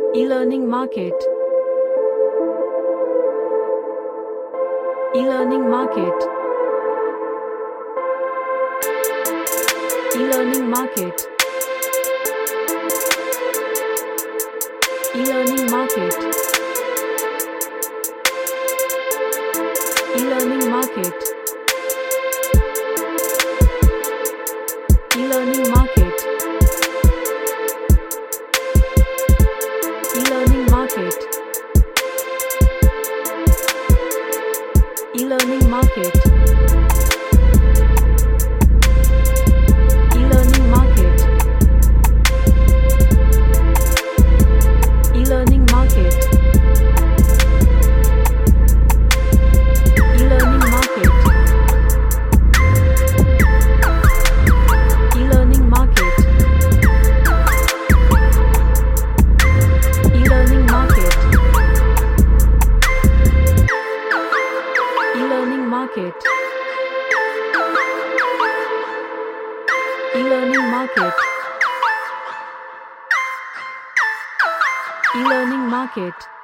E-learning market. E-learning market. E-learning market. E-learning market. E-learning market. E-learning market. E-learning market. E-learning market. E-learning market. E-learning market. E-learning market. E-learning market. E-learning market. E-learning market. E-learning market. E-learning market.